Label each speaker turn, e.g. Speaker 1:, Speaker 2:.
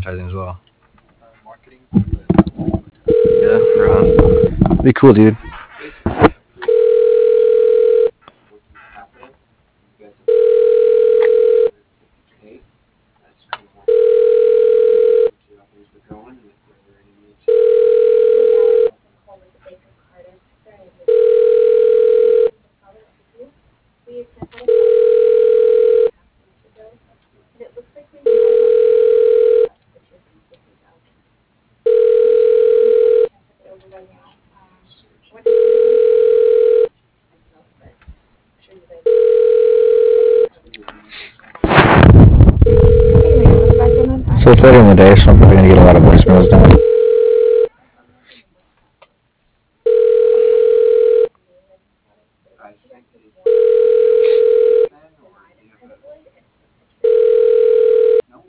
Speaker 1: advertising as well. Yeah, we're on. Be cool, dude. So it's later in the day, so I'm probably gonna get a lot of voicemails done.